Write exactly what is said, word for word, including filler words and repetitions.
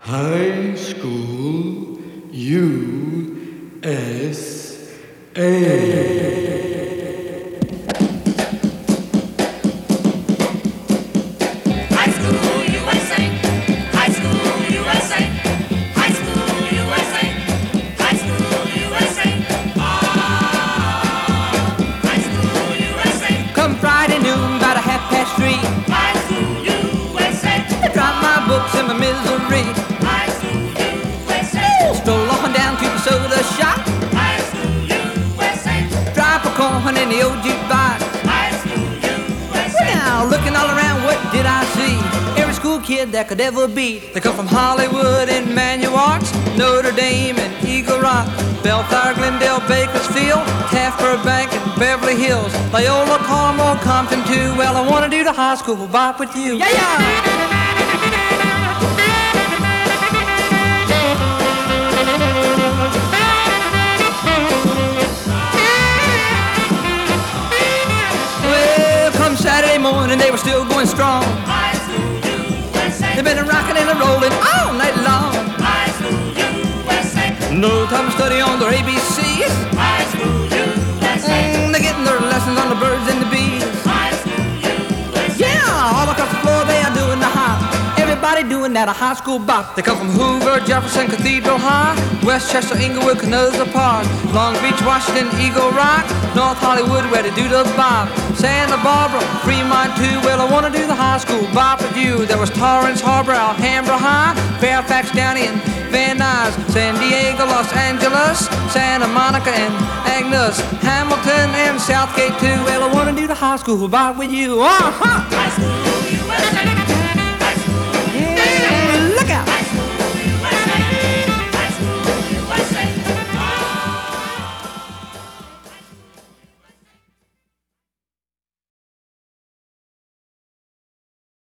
High School U S A. Friday noon, about a half past three. High School U S A. I dropped my books in my misery. High School U S A. Stroll on down to the soda shop. High School U S A. Drop a corn in the old jukebox. High School U S A. Now, looking all around, what did I see? Every school kid that could ever be. They come from Hollywood and Manuarks, Notre Dame and Eagle Rock, Bellflower, Glendale, Bakersfield, Taft, Burbank, and Beverly Hills, Loyola, Carmel, Compton too. Well, I want to do the high school bop with you. Yeah, yeah! Well, come Saturday morning, they were still going strong. High School U S A. They've been rocking and rolling all night long. High School U S A. No time to study on their A B Cs. High School U S A. Mm, they're getting their lessons on the birds and the bees. High School U S A. Yeah, all across the floor they are doing the hop. Everybody doing that a high school bop. They come from Hoover, Jefferson, Cathedral High, Westchester, Inglewood, Canosa Park, Long Beach, Washington, Eagle Rock, North Hollywood, where they do the bop, Santa Barbara, Fremont too. Well, I want to do the high school bop with you. There was Torrance, Harbor, Alhambra High, Fairfax, Downey, and Van Nuys, San Diego, Los Angeles, Santa Monica, and Agnes, Hamilton, and Southgate too. Well, I want to do the high school bop with you. Uh-huh. High School U S A.